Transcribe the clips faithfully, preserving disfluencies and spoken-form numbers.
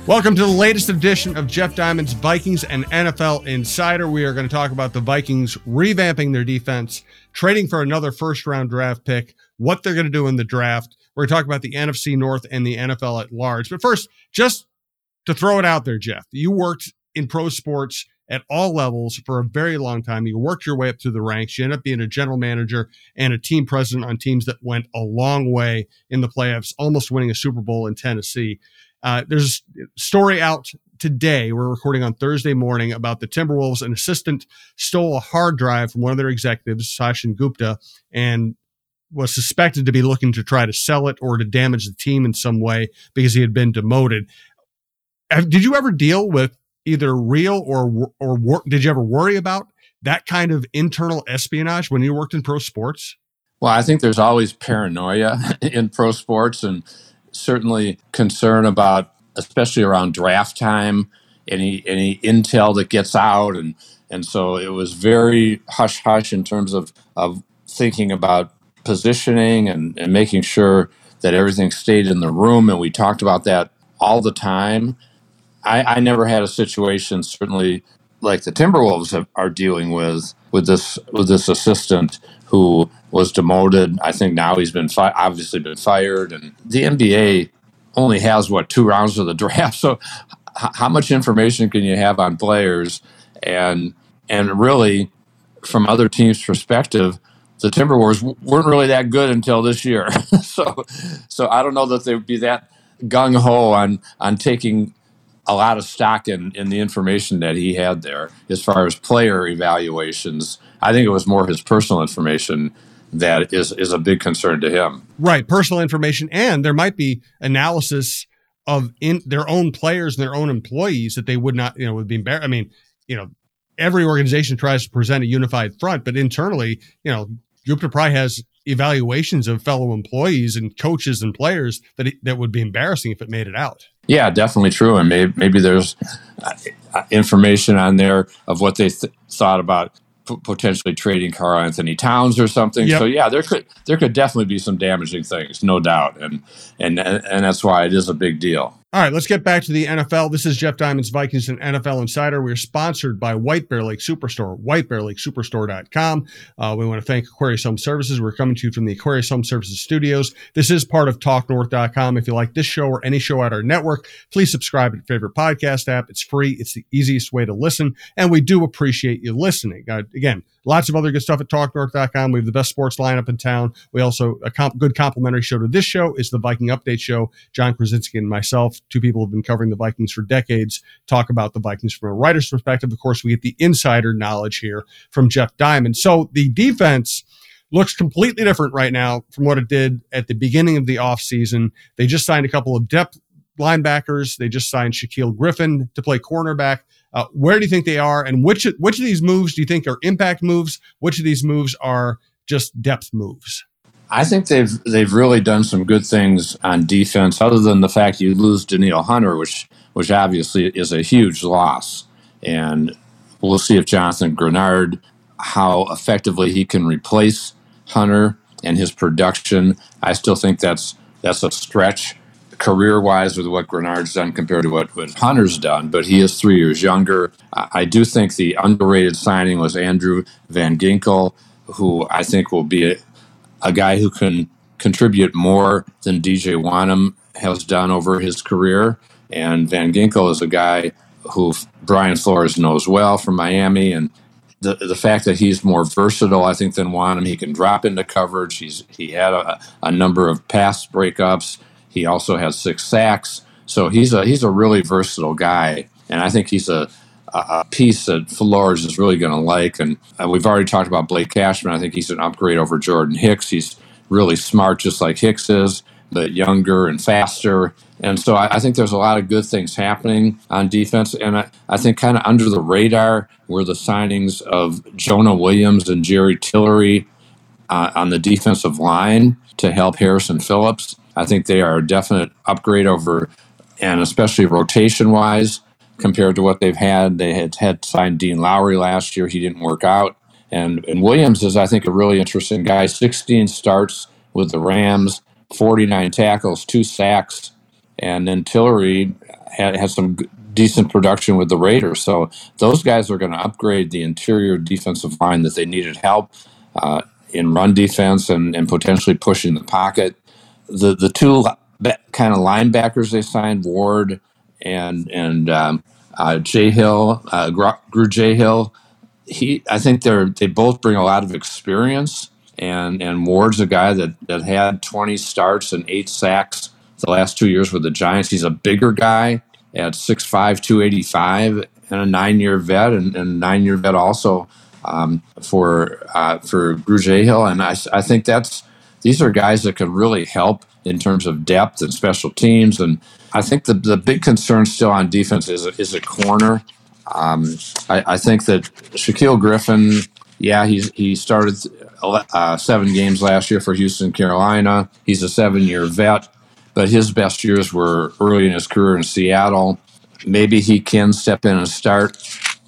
Welcome to the latest edition of Jeff Diamond's Vikings and N F L Insider. We are going to talk about the Vikings revamping their defense, trading for another first-round draft pick, what they're going to do in the draft. We're going to talk about the N F C North and the N F L at large. But first, just to throw it out there, Jeff, you worked in pro sports at all levels for a very long time. You worked your way up through the ranks. You ended up being a general manager and a team president on teams that went a long way in the playoffs, almost winning a Super Bowl in Tennessee. Uh, there's a story out today, we're recording on Thursday morning, about the Timberwolves. An assistant stole a hard drive from one of their executives, Sachin Gupta, and was suspected to be looking to try to sell it or to damage the team in some way because he had been demoted. Did you ever deal with either real or, or, or did you ever worry about that kind of internal espionage when you worked in pro sports? Well, I think there's always paranoia in pro sports, and certainly concern about, especially around draft time, any any intel that gets out. And, and so it was very hush-hush in terms of, of thinking about positioning and, and making sure that everything stayed in the room. And we talked about that all the time. I, I never had a situation, certainly like the Timberwolves have, are dealing with, with this with this assistant who was demoted. I think now he's been fi- obviously been fired. And the N B A only has, what, two rounds of the draft. So h- how much information can you have on players? And and really, from other teams' perspective, the Timberwolves w- weren't really that good until this year. so so I don't know that they would be that gung-ho on, on taking a lot of stock in, in the information that he had there as far as player evaluations. I think it was more his personal information that is, is a big concern to him. Right. Personal information. And there might be analysis of in their own players and their own employees that they would not, you know, would be embarrassed. I mean, you know, every organization tries to present a unified front, but internally, you know, Gupta probably has evaluations of fellow employees and coaches and players that that would be embarrassing if it made it out. Yeah, definitely true. And maybe, maybe there's uh, information on there of what they th- thought about p- potentially trading Karl Anthony Towns or something. Yep. So yeah, there could there could definitely be some damaging things, no doubt. And and and that's why it is a big deal. All right, let's get back to the N F L. This is Jeff Diamond's Vikings and N F L Insider. We're sponsored by White Bear Lake Superstore, white bear lake superstore dot com. Uh, we want to thank Aquarius Home Services. We're coming to you from the Aquarius Home Services studios. This is part of talk north dot com. If you like this show or any show at our network, please subscribe to your favorite podcast app. It's free. It's the easiest way to listen, and we do appreciate you listening. Uh, again, lots of other good stuff at talk north dot com. We have the best sports lineup in town. We also, a comp- good complimentary show to this show is the Viking Update Show. John Krasinski and myself, two people have been covering the Vikings for decades, talk about the Vikings from a writer's perspective. Of course, we get the insider knowledge here from Jeff Diamond. So the defense looks completely different right now from what it did at the beginning of the offseason. They just signed a couple of depth linebackers. They just signed Shaquille Griffin to play cornerback. Uh, where do you think they are? And which, which of these moves do you think are impact moves? Which of these moves are just depth moves? I think they've they've really done some good things on defense, other than the fact you lose Danielle Hunter, which which obviously is a huge loss. And we'll see if Jonathan Grenard, how effectively he can replace Hunter and his production. I still think that's that's a stretch career-wise with what Grenard's done compared to what, what Hunter's done, but he is three years younger. I, I do think the underrated signing was Andrew Van Ginkel, who I think will be a a guy who can contribute more than D J Wanham has done over his career. And Van Ginkel is a guy who Brian Flores knows well from Miami. And the the fact that he's more versatile, I think, than Wanham, he can drop into coverage. He's He had a, a number of pass breakups. He also has six sacks. So he's a he's a really versatile guy. And I think he's a a piece that Flores is really going to like. And uh, we've already talked about Blake Cashman. I think he's an upgrade over Jordan Hicks. He's really smart, just like Hicks is, but younger and faster. And so I, I think there's a lot of good things happening on defense. And I, I think kind of under the radar were the signings of Jonah Williams and Jerry Tillery uh, on the defensive line to help Harrison Phillips. I think they are a definite upgrade over, and especially rotation-wise, compared to what they've had. They had had signed Dean Lowry last year. He didn't work out. And and Williams is, I think, a really interesting guy. sixteen starts with the Rams, forty-nine tackles, two sacks. And then Tillery, had, had some decent production with the Raiders. So those guys are going to upgrade the interior defensive line that they needed help uh, in run defense and, and potentially pushing the pocket. The the two kind of linebackers they signed, Ward and and um, uh, J Hill, uh, Drew J Hill. He, I think they're they both bring a lot of experience, and and Ward's a guy that, that had twenty starts and eight sacks the last two years with the Giants. He's a bigger guy at six five, two eighty-five, and a nine-year vet, and, and a nine-year vet also um, for uh, for Drew J Hill. And I, I think that's these are guys that can really help in terms of depth and special teams. And I think the the big concern still on defense is is a corner. Um, I, I think that Shaquille Griffin, yeah, he's he started uh, seven games last year for Houston, Carolina. He's a seven-year vet, but his best years were early in his career in Seattle. Maybe he can step in and start.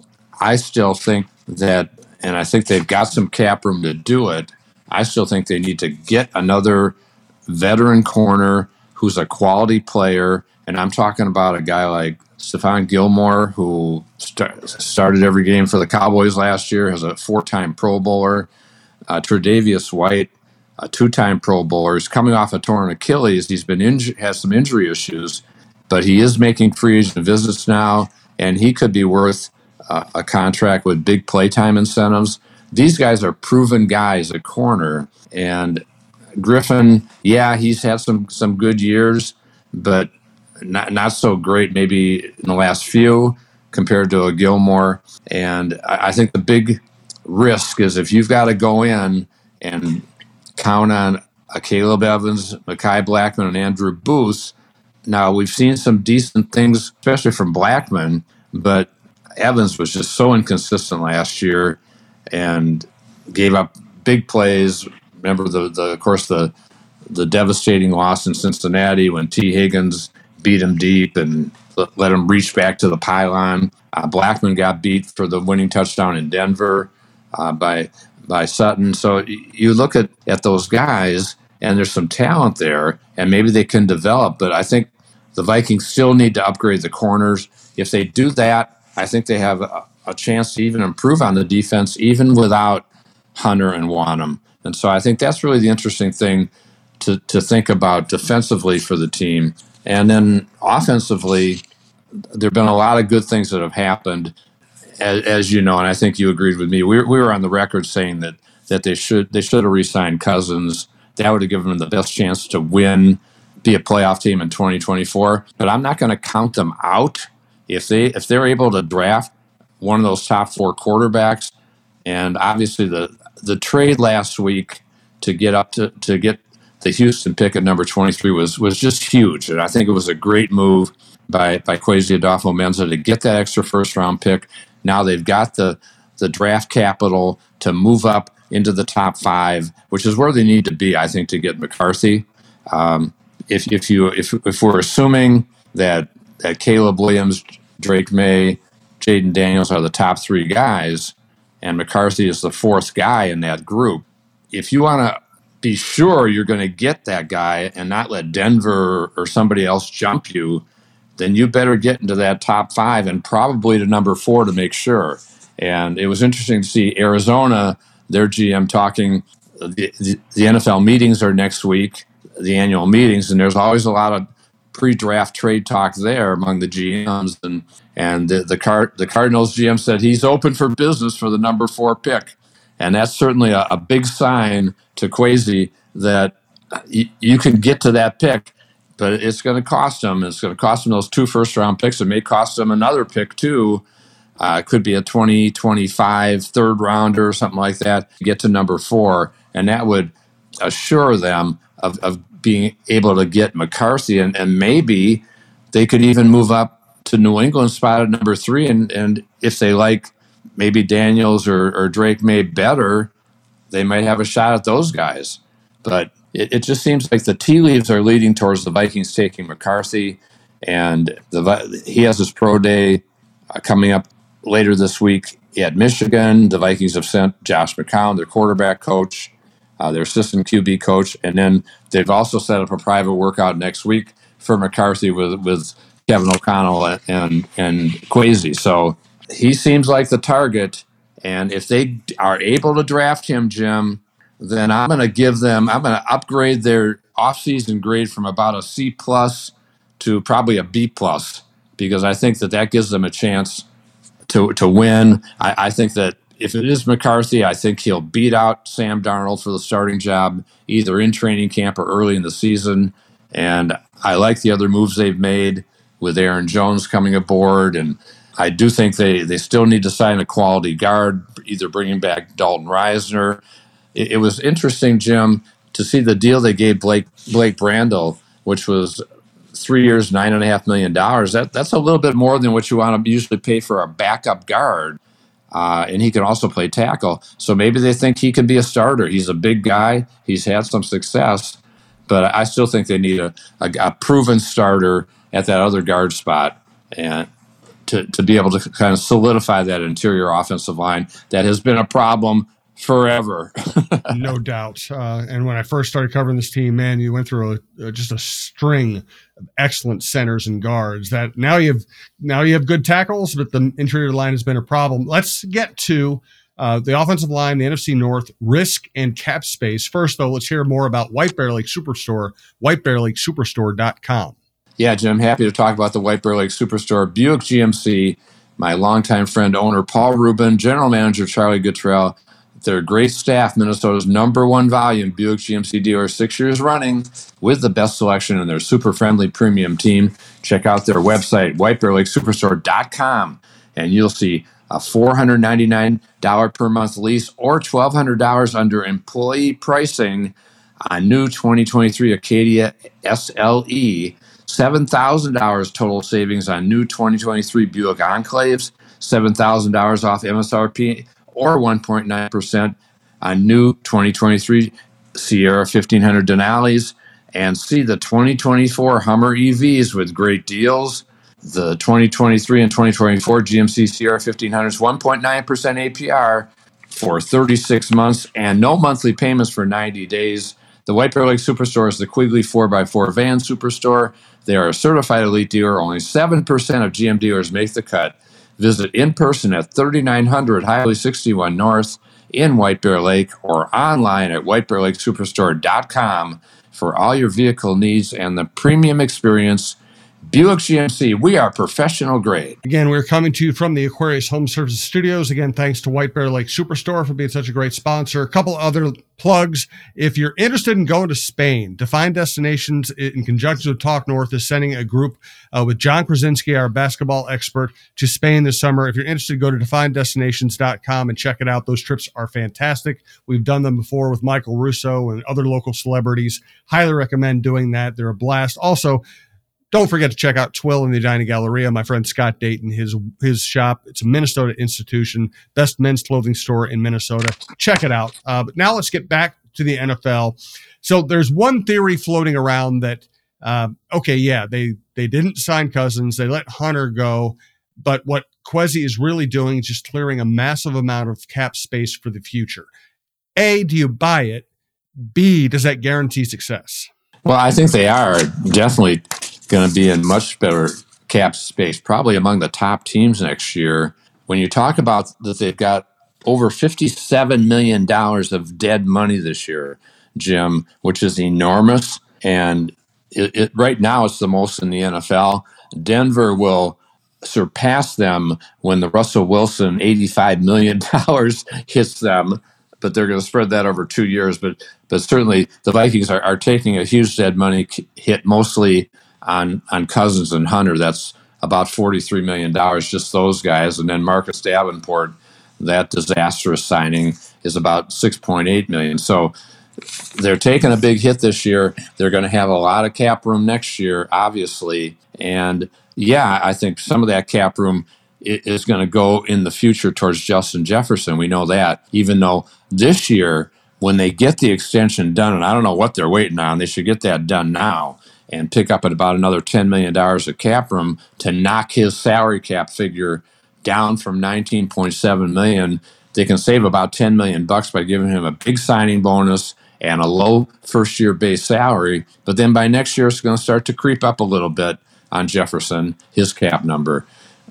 I still think that, and I think they've got some cap room to do it. I still think they need to get another veteran corner who's a quality player, and I'm talking about a guy like Stephon Gilmore, who start, started every game for the Cowboys last year, has a four-time Pro Bowler. Uh, Tre'Davious White, a two-time Pro Bowler, is coming off a torn Achilles. He's been inju- has some injury issues, but he is making free agent visits now, and he could be worth uh, a contract with big playtime incentives. These guys are proven guys at corner, and Griffin, yeah, he's had some some good years, but not not so great maybe in the last few compared to a Gilmore. And I, I think the big risk is if you've got to go in and count on a Caleb Evans, Mekhi Blackman, and Andrew Booth. Now, we've seen some decent things, especially from Blackman, but Evans was just so inconsistent last year and gave up big plays. Remember, the, the of course, the the devastating loss in Cincinnati when T. Higgins beat him deep and let him reach back to the pylon. Uh, Blackman got beat for the winning touchdown in Denver uh, by by Sutton. So you look at, at those guys, and there's some talent there, and maybe they can develop. But I think the Vikings still need to upgrade the corners. If they do that, I think they have a, a chance to even improve on the defense, even without Hunter and Wanham. And so I think that's really the interesting thing to, to think about defensively for the team. And then offensively, there have been a lot of good things that have happened, as, as you know, and I think you agreed with me. We, we were on the record saying that that they should they should have re-signed Cousins. That would have given them the best chance to win, be a playoff team in twenty twenty-four. But I'm not going to count them out if they if they're able to draft one of those top four quarterbacks. And obviously, the the trade last week to get up to to get the Houston pick at number twenty-three was was just huge, and I think it was a great move by by Kwesi Adolfo-Mensa to get that extra first round pick. Now they've got the the draft capital to move up into the top five, which is where they need to be, I think, to get McCarthy. Um, if if you if if we're assuming that that Caleb Williams, Drake May, Jaden Daniels are the top three guys, and McCarthy is the fourth guy in that group, if you want to be sure you're going to get that guy and not let Denver or somebody else jump you, then you better get into that top five and probably to number four to make sure. And it was interesting to see Arizona, their G M, talking. The, the, the N F L meetings are next week, the annual meetings, and there's always a lot of pre-draft trade talk there among the G Ms. And and the the, Card, the Cardinals G M said he's open for business for the number four pick. And that's certainly a, a big sign to Kwesi that y- you can get to that pick, but it's going to cost them. It's going to cost them those two first-round picks. It may cost them another pick, too. Uh, it could be a twenty twenty-five third-rounder or something like that to get to number four, and that would assure them of, of being able to get McCarthy, and, and maybe they could even move up to New England spot at number three, and, and if they like maybe Daniels or, or Drake May better, they might have a shot at those guys. But it, it just seems like the tea leaves are leading towards the Vikings taking McCarthy, and the he has his pro day uh, coming up later this week at Michigan. The Vikings have sent Josh McCown, their quarterback coach, uh, their assistant Q B coach, and then they've also set up a private workout next week for McCarthy with with Kevin O'Connell and and Kwesi. So he seems like the target. And if they are able to draft him, Jim, then I'm going to give them, I'm going to upgrade their offseason grade from about a C plus to probably a B plus, because I think that that gives them a chance to to win. I, I think that if it is McCarthy, I think he'll beat out Sam Darnold for the starting job, either in training camp or early in the season. And I like the other moves they've made with Aaron Jones coming aboard. And I do think they, they still need to sign a quality guard, either bringing back Dalton Reisner. It, it was interesting, Jim, to see the deal they gave Blake Blake Brandel, which was three years, nine and a half million dollars. That that's a little bit more than what you want to usually pay for a backup guard. Uh, and he can also play tackle. So maybe they think he can be a starter. He's a big guy. He's had some success. But I still think they need a, a, a proven starter at that other guard spot, and to, to be able to kind of solidify that interior offensive line that has been a problem forever. No doubt. Uh, and when I first started covering this team, man, you went through a, a, just a string of excellent centers and guards. That now you have now you have good tackles, but the interior line has been a problem. Let's get to uh, the offensive line, the N F C North, risk and cap space. First, though, let's hear more about White Bear Lake Superstore, white bear lake superstore dot com. Yeah, Jim, happy to talk about the White Bear Lake Superstore. Buick G M C, my longtime friend, owner Paul Rubin, general manager Charlie Guttrell. They're great staff, Minnesota's number one volume Buick G M C dealer, six years running with the best selection and their super friendly premium team. Check out their website, white bear lake superstore dot com, and you'll see a four hundred ninety-nine dollars per month lease or twelve hundred dollars under employee pricing on new twenty twenty-three Acadia S L E, seven thousand dollars total savings on new twenty twenty-three Buick Enclaves, seven thousand dollars off M S R P, or one point nine percent on new twenty twenty-three Sierra fifteen hundred Denali's, and see the twenty twenty-four Hummer E Vs with great deals. The twenty twenty-three and twenty twenty-four G M C Sierra fifteen hundreds, one point nine percent A P R for thirty-six months and no monthly payments for ninety days. The White Bear Lake Superstore is the Quigley four by four van superstore. They are a certified elite dealer. Only seven percent of G M dealers make the cut. Visit in person at thirty-nine hundred Highway sixty-one North in White Bear Lake, or online at white bear lake superstore dot com for all your vehicle needs and the premium experience. Buick G M C, we are professional grade. Again, we're coming to you from the Aquarius Home Services Studios. Again, thanks to White Bear Lake Superstore for being such a great sponsor. A couple other plugs. If you're interested in going to Spain, Define Destinations, in conjunction with Talk North, is sending a group uh, with John Krasinski, our basketball expert, to Spain this summer. If you're interested, go to define destinations dot com and check it out. Those trips are fantastic. We've done them before with Michael Russo and other local celebrities. Highly recommend doing that. They're a blast. Also, don't forget to check out Twill in the Edina Galleria. My friend Scott Dayton, his his shop. It's a Minnesota institution, best men's clothing store in Minnesota. Check it out. Uh, but now let's get back to the N F L. So there's one theory floating around that, uh, okay, yeah, they, they didn't sign Cousins. They let Hunter go. But what Kwesi is really doing is just clearing a massive amount of cap space for the future. A, do you buy it? B, does that guarantee success? Well, I think they are definitely going to be in much better cap space, probably among the top teams next year. When you talk about that they've got over fifty-seven million dollars of dead money this year, Jim, which is enormous. And it, it right now it's the most in the N F L. Denver will surpass them when the Russell Wilson eighty-five million dollars hits them, but they're going to spread that over two years. But but certainly the Vikings are, are taking a huge dead money hit, mostly on on Cousins and Hunter. That's about forty-three million dollars, just those guys. And then Marcus Davenport, that disastrous signing, is about six point eight million dollars. So they're taking a big hit this year. They're going to have a lot of cap room next year, obviously. And yeah, I think some of that cap room is going to go in the future towards Justin Jefferson. We know that, even though this year, when they get the extension done, and I don't know what they're waiting on, they should get that done now and pick up at about another ten million dollars of cap room to knock his salary cap figure down from nineteen point seven million dollars. They can save about ten million dollars bucks by giving him a big signing bonus and a low first-year base salary. But then by next year, it's going to start to creep up a little bit. on Jefferson, his cap number.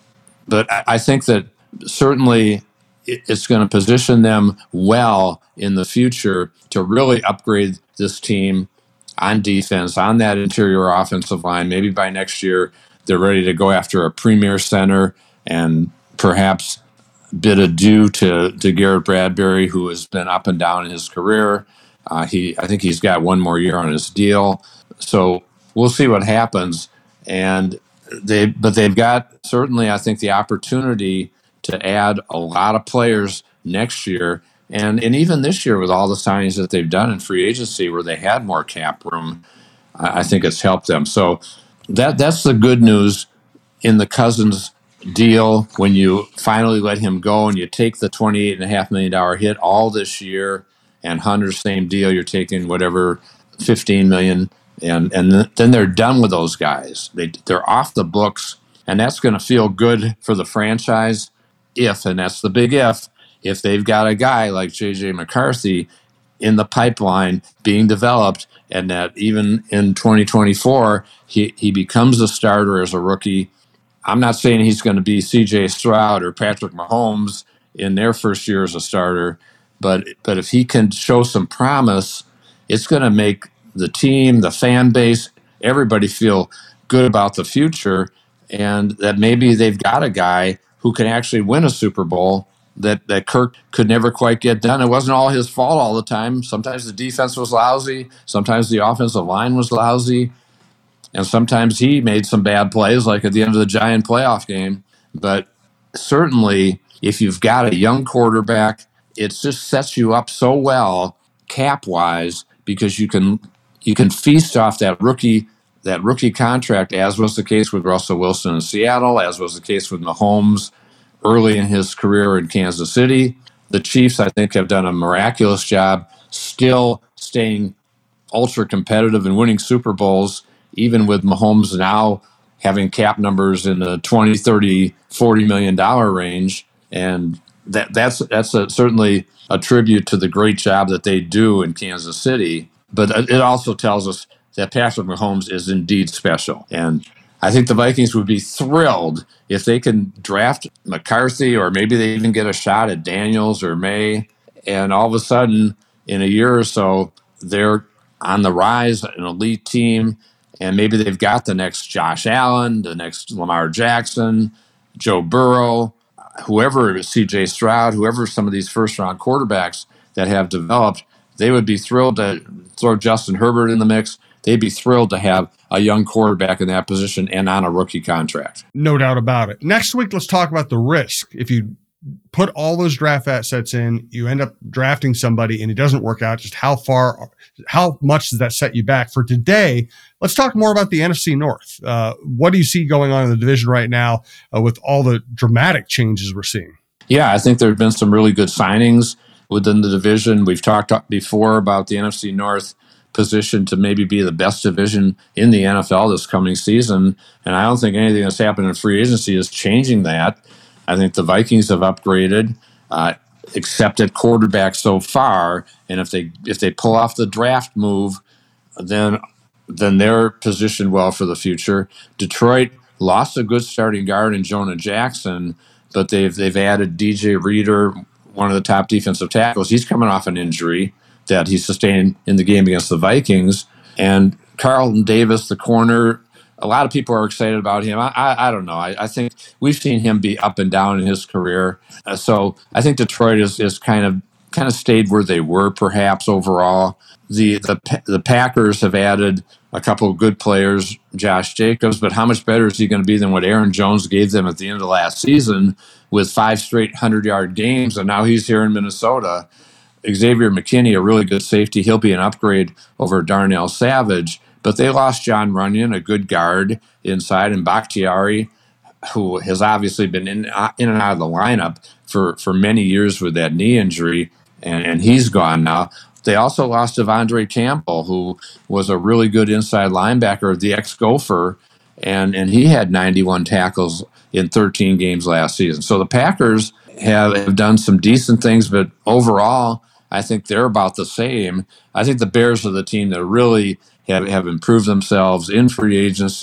But I, I think that certainly it, it's going to position them well in the future to really upgrade this team on defense, on that interior offensive line. Maybe by next year, they're ready to go after a premier center and perhaps bid adieu to, to Garrett Bradbury, who has been up and down in his career. Uh, he, I think he's got one more year on his deal. So we'll see what happens. And they, but they've got certainly, I think, the opportunity to add a lot of players next year. And, and even this year, with all the signings that they've done in free agency where they had more cap room, I, I think it's helped them. So that that's the good news in the Cousins deal. When you finally let him go and you take the twenty-eight point five million dollars hit all this year, and Hunter's same deal, you're taking whatever, fifteen million dollars, and, and then they're done with those guys. They, they're off the books, and that's going to feel good for the franchise if, and that's the big if, if they've got a guy like J J McCarthy in the pipeline being developed, and that even in twenty twenty-four, he, he becomes a starter as a rookie. I'm not saying he's going to be C J Stroud or Patrick Mahomes in their first year as a starter, but but if he can show some promise, it's going to make the team, the fan base, everybody feel good about the future, and that maybe they've got a guy who can actually win a Super Bowl that, that Kirk could never quite get done. It wasn't all his fault all the time. Sometimes the defense was lousy. Sometimes the offensive line was lousy. And sometimes he made some bad plays, like at the end of the Giant playoff game. But certainly, if you've got a young quarterback, it just sets you up so well cap-wise, because you can you can feast off that rookie that rookie contract, as was the case with Russell Wilson in Seattle, as was the case with Mahomes early in his career in Kansas City. The Chiefs, I think, have done a miraculous job still staying ultra competitive and winning Super Bowls, even with Mahomes now having cap numbers in the twenty, thirty, forty million dollar range. And that that's that's a, certainly a tribute to the great job that they do in Kansas City. But it also tells us that Patrick Mahomes is indeed special. And I think the Vikings would be thrilled if they can draft McCarthy, or maybe they even get a shot at Daniels or May, and all of a sudden, in a year or so, they're on the rise, an elite team, and maybe they've got the next Josh Allen, the next Lamar Jackson, Joe Burrow, whoever, C J Stroud, whoever some of these first-round quarterbacks that have developed. They would be thrilled to throw Justin Herbert in the mix. They'd be thrilled to have a young quarterback in that position and on a rookie contract. No doubt about it. Next week, let's talk about the risk. If you put all those draft assets in, you end up drafting somebody and it doesn't work out, just how far, how much does that set you back? For today, let's talk more about the N F C North. Uh, what do you see going on in the division right now uh, with all the dramatic changes we're seeing? Yeah, I think there have been some really good signings within the division. We've talked before about the N F C North position to maybe be the best division in the N F L this coming season. And I don't think anything that's happened in free agency is changing that. I think the Vikings have upgraded, uh, except at quarterback so far. And if they if they pull off the draft move, then then they're positioned well for the future. Detroit lost a good starting guard in Jonah Jackson, but they've they've added D J Reader, one of the top defensive tackles. He's coming off an injury that he sustained in the game against the Vikings. And Carlton Davis, the corner, a lot of people are excited about him. I, I, I don't know. I, I think we've seen him be up and down in his career. Uh, so I think Detroit is, is kind of kind of stayed where they were, perhaps overall. The the the Packers have added a couple of good players, Josh Jacobs, but how much better is he going to be than what Aaron Jones gave them at the end of last season with five straight hundred-yard games, and now he's here in Minnesota. Xavier McKinney, a really good safety. He'll be an upgrade over Darnell Savage. But they lost John Runyon, a good guard inside, and Bakhtiari, who has obviously been in, in and out of the lineup for, for many years with that knee injury, and, and he's gone now. They also lost Devondre Campbell, who was a really good inside linebacker, the ex-Gopher, and, and he had ninety-one tackles in thirteen games last season. So the Packers have, have done some decent things, but overall, I think they're about the same. I think the Bears are the team that really have, have improved themselves in free agency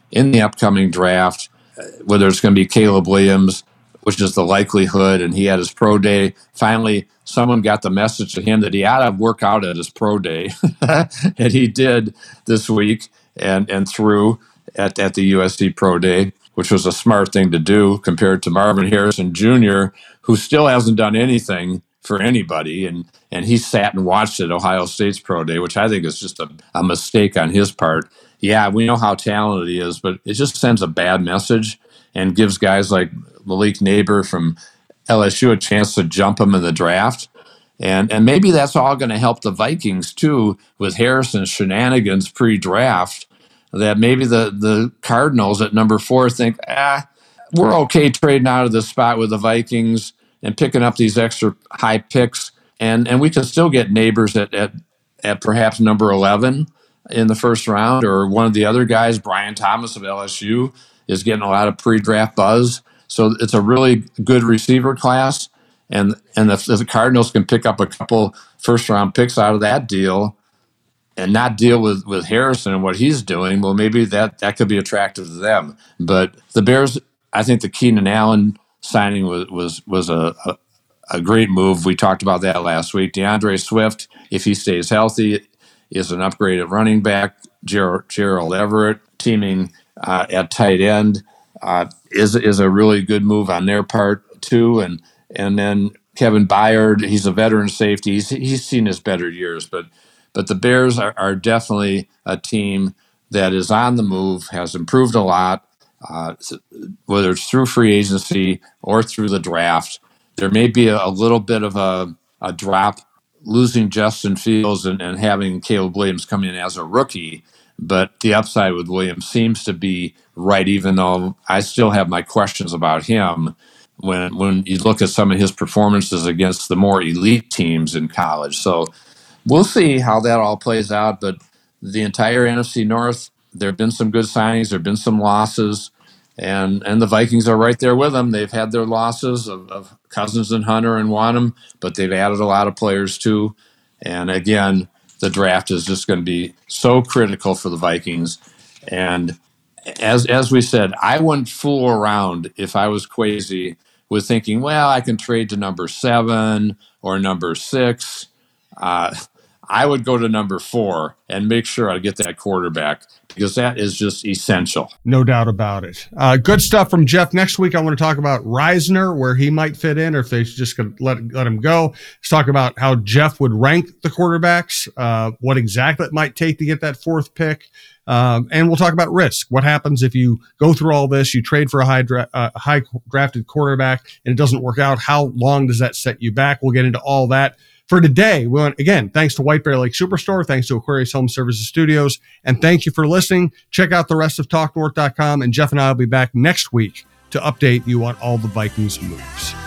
in the upcoming draft, whether it's going to be Caleb Williams, which is the likelihood, and he had his pro day. Finally, someone got the message to him that he ought to work out at his pro day, and he did this week and, and threw at, at the U S C Pro Day, which was a smart thing to do compared to Marvin Harrison Junior, who still hasn't done anything for anybody, and and he sat and watched at Ohio State's Pro Day, which I think is just a, a mistake on his part. Yeah, we know how talented he is, but it just sends a bad message and gives guys like Malik Neighbor from L S U a chance to jump him in the draft. And and maybe that's all going to help the Vikings, too, with Harrison's shenanigans pre-draft, that maybe the, the Cardinals at number four think, ah, we're okay trading out of this spot with the Vikings and picking up these extra high picks, and, and we can still get Neighbors at, at, at perhaps number eleven in the first round, or one of the other guys, Brian Thomas of L S U, is getting a lot of pre-draft buzz. So it's a really good receiver class, and and if, if the Cardinals can pick up a couple first-round picks out of that deal and not deal with, with Harrison and what he's doing, well, maybe that, that could be attractive to them. But the Bears, I think the Keenan Allen signing was was was a, a, a great move. We talked about that last week. DeAndre Swift, if he stays healthy, is an upgraded running back. Ger- Gerald Everett teaming uh, at tight end uh, is is a really good move on their part too. And and then Kevin Byard, he's a veteran safety. He's he's seen his better years, but but the Bears are, are definitely a team that is on the move, has improved a lot, uh, whether it's through free agency or through the draft. There may be a, a little bit of a, a drop losing Justin Fields and, and having Caleb Williams come in as a rookie, but the upside with Williams seems to be right, even though I still have my questions about him when when you look at some of his performances against the more elite teams in college. So we'll see how that all plays out, but the entire N F C North, there have been some good signings, there have been some losses, and and the Vikings are right there with them. They've had their losses of, of Cousins and Hunter and Wanham, but they've added a lot of players too. And again, the draft is just going to be so critical for the Vikings. And as as we said, I wouldn't fool around if I was Kwesi with thinking, well, I can trade to number seven or number six. Uh, I would go to number four and make sure I get that quarterback, because that is just essential. No doubt about it. Uh, good stuff from Jeff. Next week, I want to talk about Reisner, where he might fit in, or if they just going to let, let him go. Let's talk about how Jeff would rank the quarterbacks, uh, what exactly it might take to get that fourth pick. Um, and we'll talk about risk. What happens if you go through all this, you trade for a high, dra- uh, high drafted quarterback, and it doesn't work out? How long does that set you back? We'll get into all that. For today, we want, again, thanks to White Bear Lake Superstore, thanks to Aquarius Home Services Studios, and thank you for listening. Check out the rest of talk north dot com, and Jeff and I will be back next week to update you on all the Vikings moves.